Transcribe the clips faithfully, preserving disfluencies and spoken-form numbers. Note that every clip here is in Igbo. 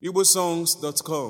igbo songs dot com.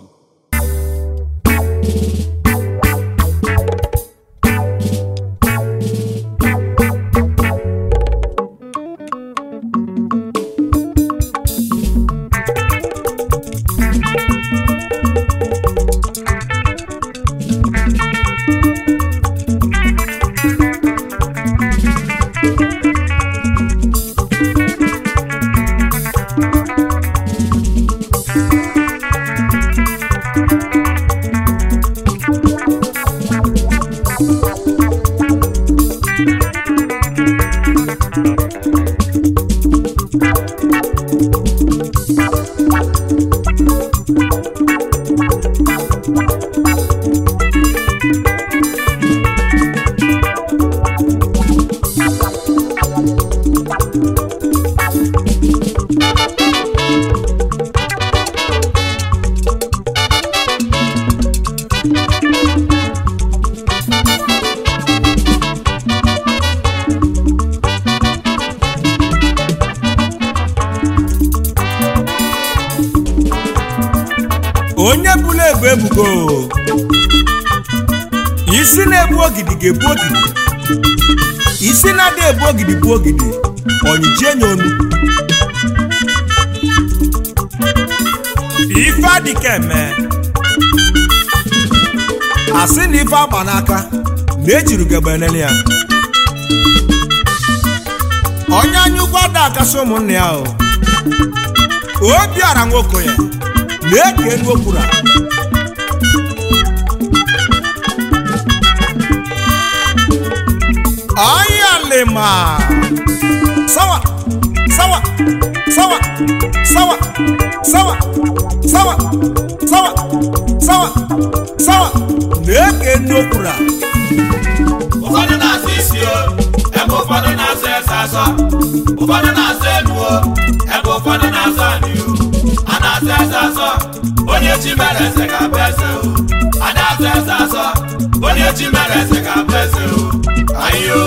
onye bụla ebu ebugo isi na-ebu ogidi ga-ebu ogidi isi na-adị ebu ogidi bụ ogidi onyijie nye onu ife adịka eme asị na ife agba n'aka na-ejiri gebenele ya onye anya ugwu ada akasị ụmụnne ya o obi ara nwoke ya na-eke enu okwuru ayalema sawa sawa sawa sawa sawa sawa sawa sawa sawa na-eke enu okwuru ụfọdụ na-asụ isi o ebe ụfọdụ na-asụ ese asọ ụfọdụ na-asụ elu o ebe ụfọdụ na-asụ anị a na-asụ ese asọ onye chi mere eze ga-abụ eze o a na-asụ ese asọ onye chi mere eze ga-abụ eze o ayo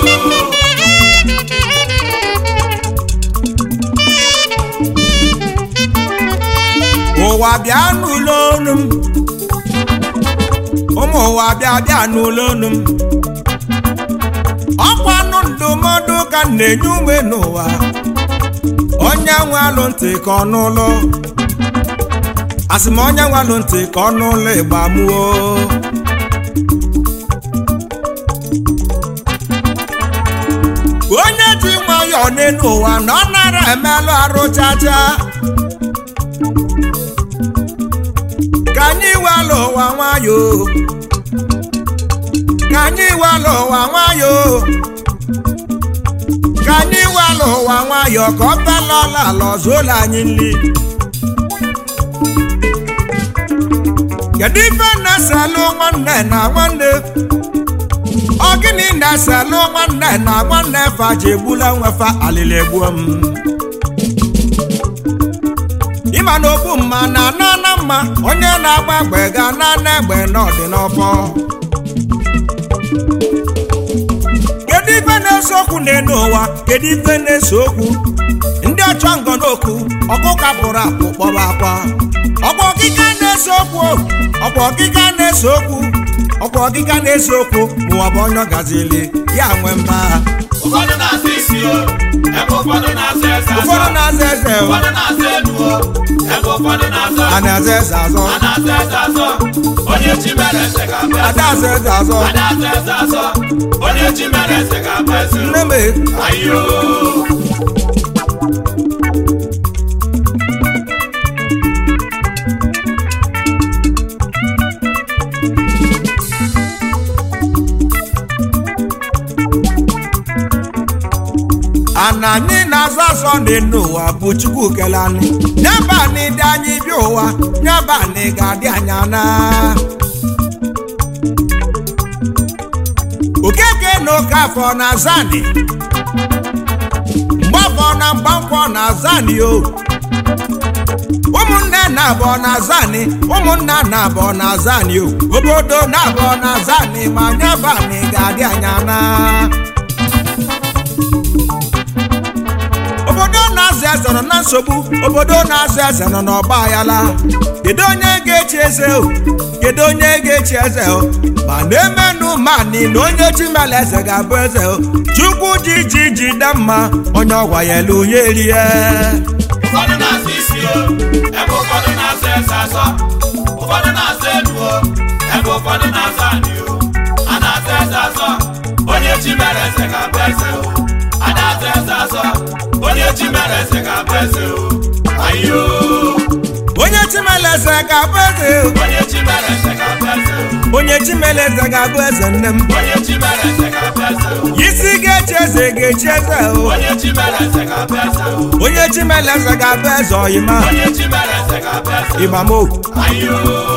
ụwa bịa n'ụlọ ọnụ m ụmụ ụwa bịa bịa n'ụlọ ọnụ m ọkwa nụ ndụmọdụ ka m na-enye ume n'ụwa onye nwe alụ ntị ka ọ n'ụlọ asị m onye nwe alụ ntị ka ọ n'ụlọ ịgba mụọ onye ji nwayọọ n'elu ụwa na ọ nara emelụ arụ chacha ka anyị walụ ụwa nwayọọ ka anyị walụ ụwa nwayọọ ka anyị walụ ụwa nwayọọ ka ọ belala ala ọzọla anyị nri kedu ife na-eselụ nwanne na nwanne ọ gịnị na-eselụ nwanne na nwanne fa ji egbula nwefa alịla egbuo m ịma na ogbu mma na anana mma onye na-agba egbe ga anana egbe n'ọdị n'ọfọ kedu ife na-ese okwu n'elu ụwa kedu ife na-ese okwu ndị ọchọ ngọnokwu ọkụ kapụrụ akpụ kpọrọ akwa ọkwa ọkịka na-ese okwu ọkwa ọkịka na-ese okwu ọkwa ọkịka na-ese okwu mụwa bụ onye gazili ya nwe mba ụfọdụ na-asụ isi o ebe ụfọdụ na-asụ ese asọ ụfọdụ na-aza eze ụfọdụ na-asụ elu o ebe ụfọdụ na-asụ a na-aza eze azọ a na-asụ ese asọ onye chi mere eze ga-abụ eze ada aza eze azọ a na-asụ ese asọ onye chi mere eze ga-abụ eze nne m ayo ana anyị na-azọ asọ dị n'ụwa bụ Chukwu kele anyị nyaba anyị dị anyị bịa ụwa nyaba anyị ga-adị anya na okeke na oke afọ na azani mgbafọ na mgbankwọ na azani o ụmụnne na abụọ na azani ụmụnna na abụọ na azani o obodo na abụọ na azani ma nyaba anyị ga-adị anya na obodo na-azụ eze nọ na nsogbu obodo na-azụ eze nọ n'ọgba aghara kedu onye ga-echi eze o kedu onye ga-echi eze o ma na-emenụ mani na onye chimele eze ga-abụ eze o chukwu ji ji ji da mma onye ọgwa ya elu ya erie ụfọdụ na-azụ isi o ebe ụfọdụ na-azụ eze asọ ụfọdụ na-azụ elu o ebe ụfọdụ na-azụ anị o a na-azụ eze asọ onye chimele eze ga-abụ eze o a na-azụ eze asọ onye chimele eze ga-abụ eze o ayo onye chimele eze ga-abụ eze onye chimele eze ga-abụ eze onye chimele eze ga-abụ eze nne m onye chimele eze ga-abụ eze isi ga-echi eze ga-echi eze onye chimele eze ga-abụ eze onye chimele eze ga-abụ eze oyima onye chimele eze ga-abụ eze ịgbamo ayo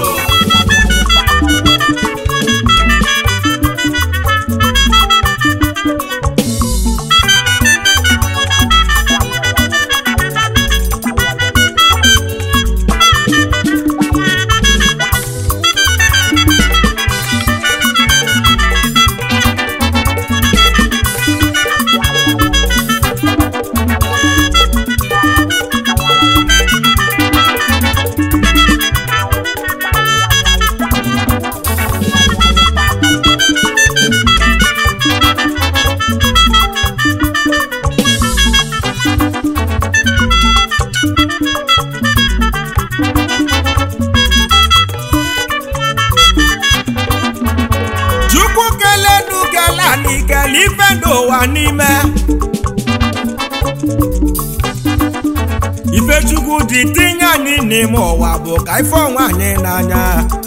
Ifechukwu dị tinye anyị n'ime ụwa bụ ka ife onwe anyị n'anya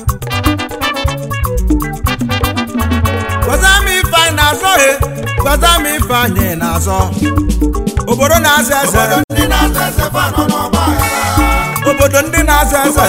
gwaza m ife anyị na-azọ he gwaza m ife anyị na-azọ obodo na-azọ eze obodo ndị na-azọ eze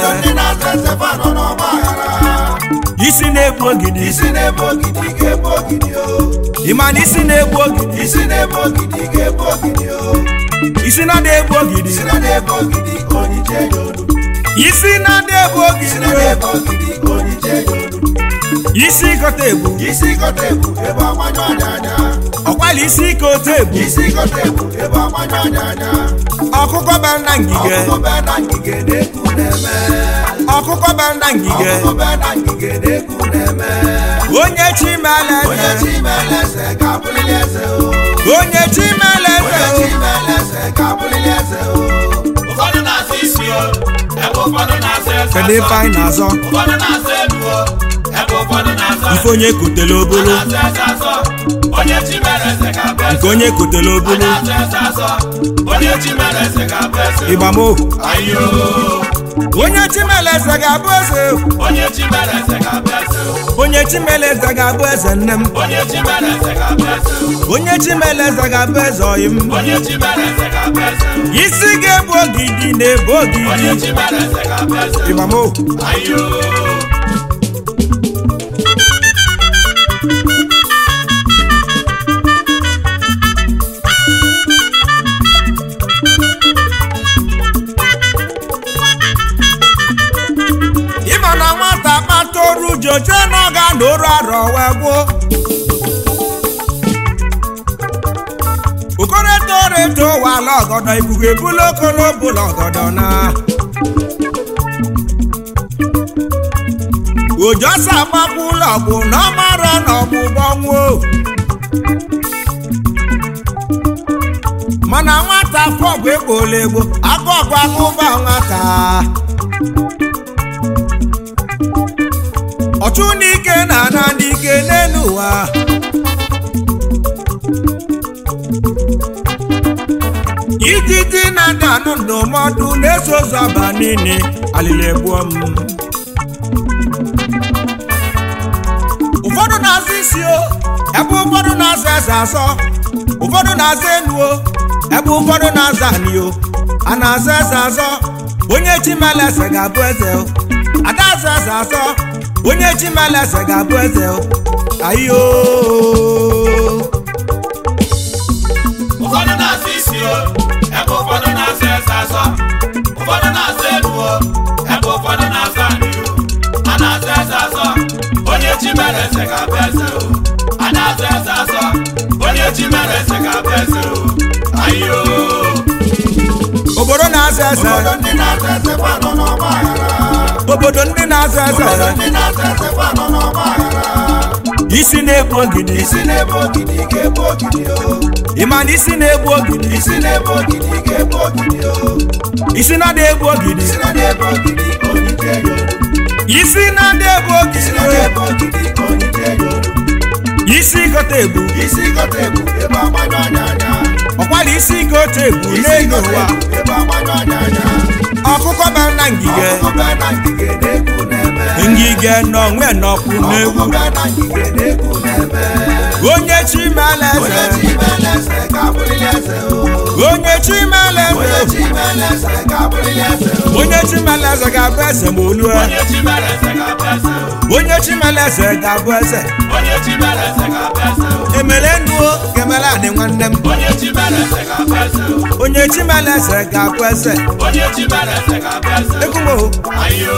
isi na-egbu ogidi isi na-egbu ogidi ga-egbu ogidi o ịma na isi na-egbu ogidi isi na-egbu ogidi ga-egbu ogidi o isi na-egbu ogidi isi na-egbu ogidi onye olu isi na-egbu ogidi isi na-egbu ogidi onye olu isi kọta egbu isi kọta egbu ebe agbanyụ anya anya ọkwala isi kọta egbu isi kọta egbu ebe agbanyụ anya anya ọkụkọ bara na ngige ọkụkọ bara na ngige na-ekwu na-eme ọkụkọ bara na ngige ọkụkọ bara na ngige na-ekwu na-eme onye chimele onye chimele eze ga-abụrịrị eze o onye chimele eze onye chimele eze ga-abụrịrị eze o ụfọdụ na-azụ isi o ebe ụfọdụ na-azụ eze kedu ife anyị na-azọ ụfọdụ na-azụ elu o ebe ụfọdụ na-azụ ife onye kotele obolo na-azụ eze asọ onye chimele eze ga-abụ eze nke onye kotele obolo na-azụ eze asọ onye chimele eze ga-abụ eze ịgbamo ayo onye chimele eze ga-abụ eze onye chimele eze ga-abụ eze onye chimele eze ga-abụ eze nne m onye chimele eze ga-abụ eze onye chimele eze ga-abụ eze oyi m onye chimele eze ga-abụ eze isi ga-ebu ogidi na-ebu ogidi onye chimele eze ga-abụ eze ịgbamo ayo joje n'ọga n'oru arọ wee gwuo okoreto reto wala ọgọdọ ikuku ebula okolo bụla ọgọdọ na ojosa agbapụ ụlọ ọgwụ na ọmara na ọgbụgbọ nwuo mana nwata afọ ọgwụ egbola egbo aka ọgwụ agụba nwata ọchụ n'ike na ana n'ike n'elu ụwa ijiji na-ada anụ ndụmọdụ na-eso ụzọ aba niile alịla egbuo m ụfọdụ na-azụ isi o ebe ụfọdụ na-azụ eze asọ ụfọdụ na-azụ enu o ebe ụfọdụ na-azụ anị o a na-azụ eze azọ onye chimele eze ga-abụ eze o ada azụ eze asọ onye chimele eze ga-abụ eze o ayo ụfọdụ na-azụ isi o ebe ụfọdụ na-azụ eze asọ ụfọdụ na-azụ elu o ebe ụfọdụ na-azụ anị o a na-azụ eze asọ onye chimele eze ga-abụ eze o a na-azụ eze asọ onye chimele eze ga-abụ eze o ayo obodo na-azọ eze obodo ndị na-azọ eze kwa nọ n'ọgba aghara obodo ndị na-azọ eze obodo ndị na-azọ eze kwa nọ n'ọgba aghara isi na-egbu ogidi isi na-ebu ogidi ga-ebu ogidi o ịma na isi na-egbu ogidi isi na-ebu ogidi ga-ebu ogidi o isi na-egbu ogidi isi na-ebu ogidi onye yoru isi na-egbu isi ogidi na-ebu ogidi onye yoru isi gote egbu isi gote egwu ebe agbanyụ anya anya ọkwara isi gote egbu isi n'elu gote ụwa egwu ebe agbanyụ anya anya ọkụkọ bara na ngige ọkụkọ bịa na ngige na-ekwu na-eme ngige n'onwe n'ọkụ n'egwu ọkụkọ bịa na ngige na-ekwu na-eme onye chimele onye eze chi mele eze ga-abụrịrị eze o onye chimele onye eze chi mele eze ga-abụrịrị eze o onye chimele eze ga-abụ eze ma olue onye chi mele eze ga-abụ eze o onye chimele eze ga-abụ eze onye chi mele eze ga-abụ eze o emele nnuo ga-emele adị nwanne m onye chi mele eze ga-abụ eze o onye chimele eze ga-abụ eze onye chi mele eze ga-abụ eze o ekwumo ayo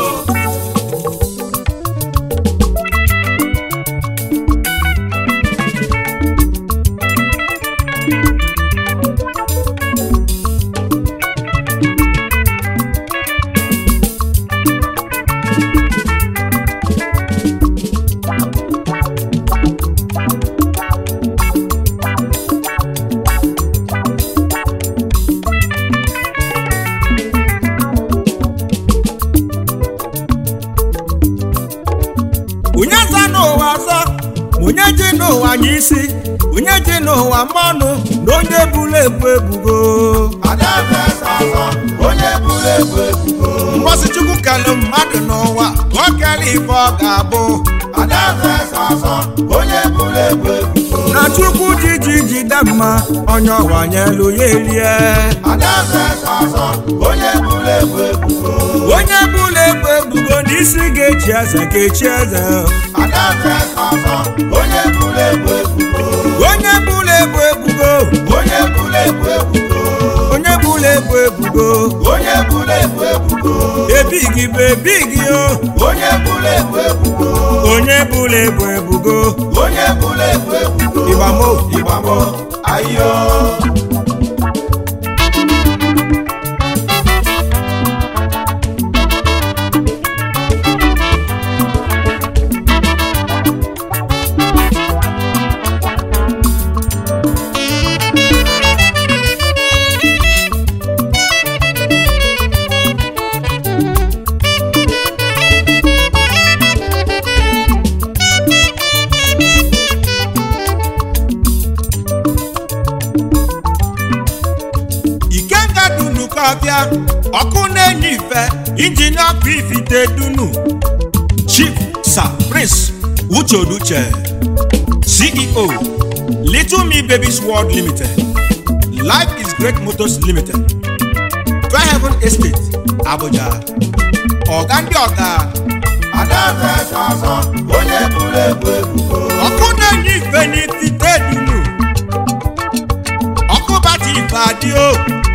onye za n'ụwa ọzọ ma onye ji n'ụwa anya isi onye ji n'ụwa mmanụ na onye buru ebu ebugo adaeze eze ọzọ onye buru ebu ebugo mgbọsị chukwu kelụ mmadụ n'ụwa ka ọ kere ife ọ ga-abụ adaeze eze ọzọ onye buru ebu ebugo na chukwu ji ji jide mma onye ọwa nyelu ya erie adaeze eze ọzọ onye buru ebu ebugo onye buru ebu ebugo n'isi ga-echi eze ga-echi eze adaeze eze ọzọ onye buru ebu ebugo onye buru ebu ebugo onye buru ebu ebugo onye buru ebu ebugo onye buru ebu ebugo ebigi bụ ebigi o onye buru ebu ebugo onye buru ebu ebugo onye buru ebu ebugo ịgbamo ịgbamo ayo ọbịa ọkụ na-enye ife injinia ọkụ ifite dunu Chief Sir Prince Uche Oduche C E O Little Me Babies World Limited Life is Great Motors Limited Fair Heaven Estate Abuja ọga ndị ọga adaeze eze ọzọ onye buru ebu ebugo ọkụ na-enye ife n'ifite dunu ọkụ bata ife adị o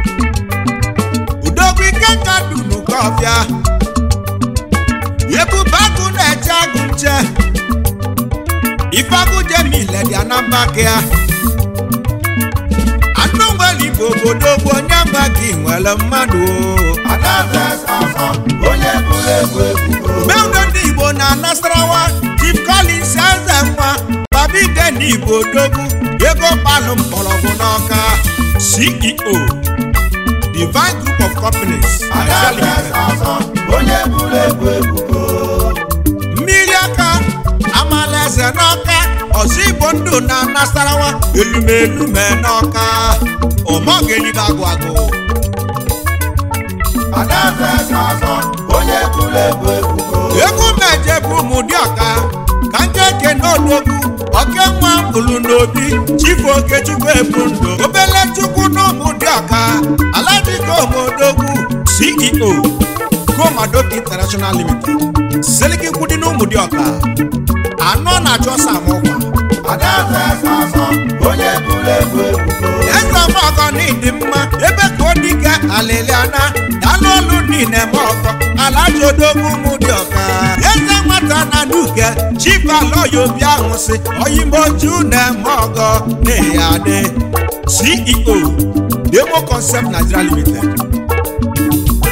udogwu ike nka dunu kọfịa ebube agụ na-eche agụ nche ife agụ jemile dị anamba gịa anụ nwere igbo obodo bụ onye mgba gị nwere mmadụ adaeze eze ọzọ onye buru ebu ebugo meudo ndị igbo na Nasarawa Chief Collins eze nwa babide ndị igbo odogwu ego palụ mkpọrọgwụ n'ọka C E O Divine Group of Companies adaeze eze ọzọ onye buru ebu ebugo mmiri aka amala eze n'ọka ọzọ igbo ndụ na Nasarawa elumelume n'ọka ọmọgelibe agụ agụ adaeze eze ọzọ onye buru ebu ebugo egwu meje bụ ụmụdị ọka ka nke eke n'odogwu oke nwa bụrụ n'obi Chief Okechukwu ebu ndụ obele chukwu n'ụmụdị ọka aladịka omodogwu C E O Komadok International Limited Seliki kwudi n'ụmụdị ọka anọ na-achọ samọkwa adaeze eze ọzọ onye buru ebu ebugo eze ọmọgọ n'ịdị mma ebe ka ọ dịka alịlịana dalụ olu niile ma ọkọ alaji odogwu ụmụdị ọka eze nwata na nuke Chief Aloy obi ahụ si oyimoju na-eme ọgọ na-eya adị C E O Demo Concept Nigeria Limited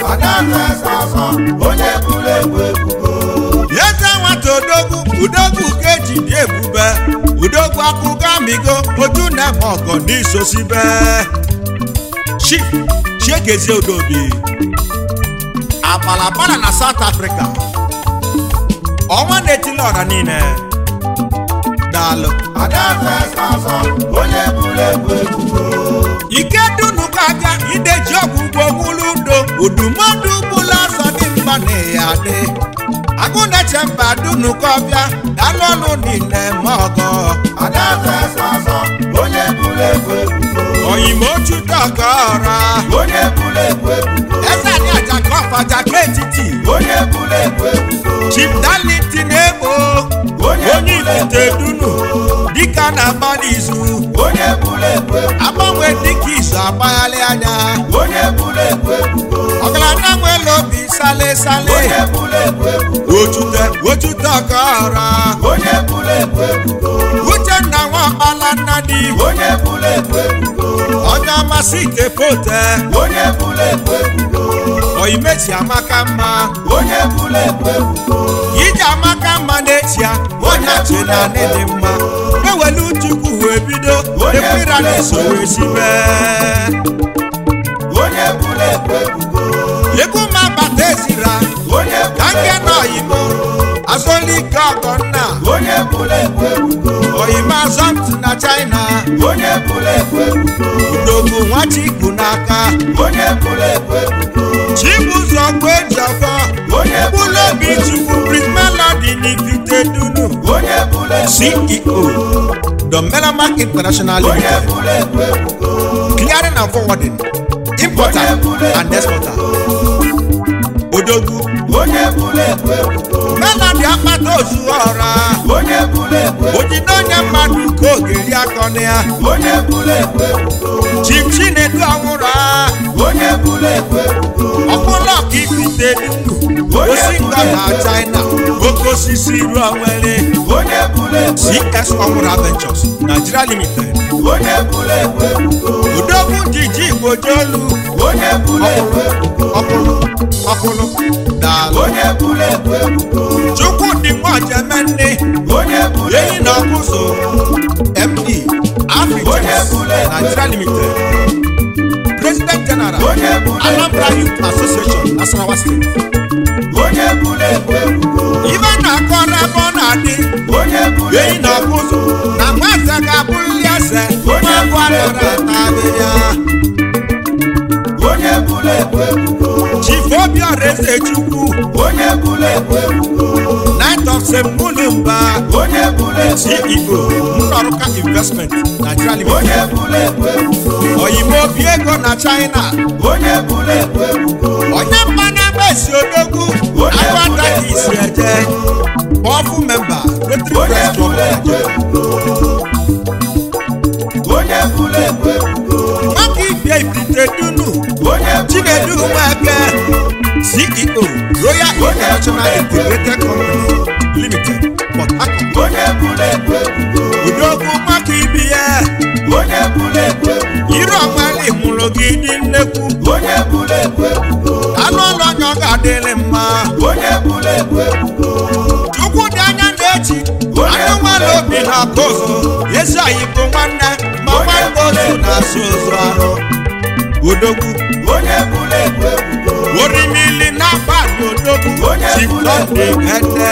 adaeze asọ onye bụrụ egwu ebubo eze nwata odogwu udogwu ka eji dị ebube udogwu akụgamigo otu na-eme ọgọ n'isosibe Chief Chiekezie Udobi Apalapala na South Africa ọnwa na-etili ọra niile daalụ adaeze asọ onye bụrụ egwu ebubo ike dunu ka abịa ideji ọgwụgwọ mụlụ udo udumọdụ bụla ọzọ dị mma na ya dị agụ na-eche mba dunu ka ọbịa dalụ ọnụ niile ma ọgọ adaeze asọ onye bụrụ egwu ebubo oyimochu dọka ọra onye bụrụ egwu ebubo eze anyị aja ka ọfaja ka etiti onye bụrụ egwu ebubo Chief Darlington Ebo onye ifite dunu dịka na-agba n'izu onye bụrụ egwu ebubo agbanwe dịka izu agbaghalị anya onye bụrụ egwu ebubo ọgaranya nwere obi sale sale onye bụrụ egwu ebubo ochute ochute ọka ọra onye bụrụ egwu ebubo Uchenna Nwakpala Nnadi onye bụrụ egwu ebubo onye amasị ite fote onye bụrụ egwu ebubo oyimechi amaka mma onye bụrụ egwu ebubo ije amaka mma n'echi ya onye chi na anị dị mma ewelu Chukwu wee bido ekwira na-esoro esibe onye bụrụ egwu ebubo egwu ma bata ezira onye ka bụrụ nke na oyimo azọlike ọgọnna onye bụrụ egwu ebubo oyime azọmpi na China onye bụrụ egwu ebubo udogbu nwachikwu n'aka onye bụrụ egwu ebubo Chibụzọ Gwejiọfọ onye ụlọ obi Chukwu Prince Melody n'ifite dunu onye bụrụ egwu C E O Domelamark International onye Limited bụrụ egwu ebubo clearing and forwarding importer and exporter odogwu onye bụrụ egwu ebubo Melody akpata ozu ọra onye bụrụ egwu ebubo ojide onye mmadụ ka ogeri akọna ya onye bụrụ egwu ebubo Chief Chinedu Anwụra onye bụrụ egwu ebubo ọkpụlọ ka ifite dunu osi ngọ na China oke osisi ruo nwere onye bụrụ egwu C S Ọnwụra Ventures Nigeria Limited onye bụrụ egwu ebubo udogwu jiji Igbo jolu onye bụrụ egwu ebubo ọkpụlụ ọkpụlụ daalụ onye bụrụ egwu ebubo Chukwudị Nwajemenne onye bụrụ eyi na ọkụzụ M D Africa Nigeria Limited President General onye bụrụ Anambra Youth Association Nasarawa State onye bụrụ egwu ebubo ibe na-akọrọ ebe ọ na-adị onye bụrụ eyi na ọkụzụ na nwata ga-abụrịrị eze onye agụ atara atabịa onye bụrụ egwu ebubo Chief Obiora Ezechukwu onye bụrụ egwu ebubo Night of Semulumba onye bụrụ egwu C E O Nnọrụka Investment Nigeria onye Limited bụrụ egwu ebubo oyime obi ego na China onye bụrụ egwu ebubo onye mma na-agba esi odogwu agụataghị isi eje powerful member Rotary onye Press Club bụrụ egwu ebubo onye bụrụ egwu ebubo maka ibie ifite dunu onye Chinedu Nweke C E O Royal International Integrated Company Limited Port Harcourt onye bụrụ egwu ebubo udogwu maka ibi ya onye bụrụ egwu ebubo ire ọmali mụrụ gị dị nnekwu onye bụrụ egwu ebubo anụ ụlọ onye ọ ga-adịrị mma onye bụrụ egwu ebubo Chukwu dị anya na-echi anụ nwere obi na akụzụ ezi oyi bụ nwanne ma nwanne ozu na-asụ ụzụ ahụ odogwu onye bụrụ egwu ebubo orimili na-agbalị odogwu chiflọdị ede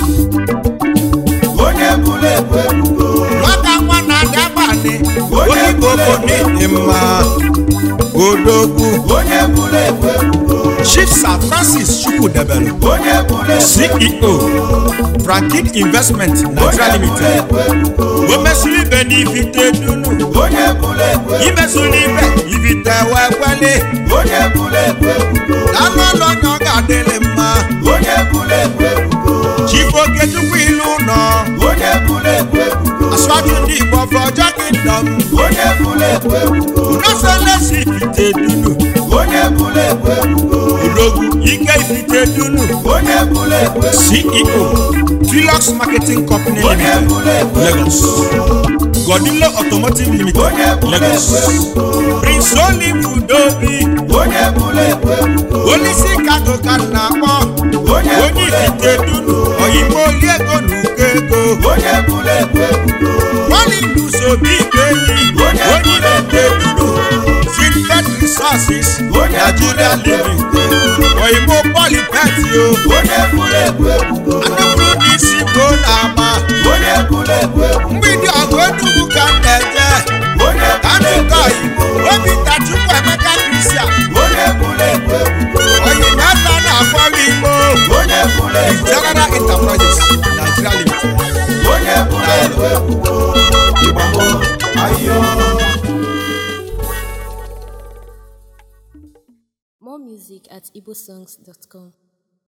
onye bụrụ egwu ebubo nwata nwa na-adị abalị oyibo bụ n'ịdị mma odogwu onye bụrụ egwu ebubo Chief Sir Francis Chukwudebere onye bụrụ egwu C E O Franklin Investment Nigeria Limited o mesụrụ ibe n'ifite dunu onye bụrụ egwu imesụrụ ibe ifite wee kweli onye bụrụ egwu ebubo anụ ụlọ onye ọ ga-adịrị mma onye bụrụ egwu ebubo Chief Okechukwu ilu ụlọ onye bụrụ egwu ebubo asụsụ ndị Igbo fọjọ kingdom onye bụrụ egwu ebubo unosolesi ifite dunu onye bụrụ egwu ebubo udogwu ike ifite dunu onye bụrụ egwu C E O Philox Marketing Company onye Limited bụrụ egwu Lagos Godilo Automotive Limited Lagos Prince Olivudobi Olisi Kago Kanakpo Onye Ikite Dunu Oyimo Liego Nukego Wali Nusobi Kenyi Onye Ikite Dunu Sinfet Resources Nigeria Living Oyimo Polypetio Anubru Nisi Bonama Mbidi Ogwenugu Kandeje Kanuka Igbo Obi Tachukwu Emeka Christian Oyinata na Akwalimo General Enterprises Nigeria Limited More music at igbosongs dot com.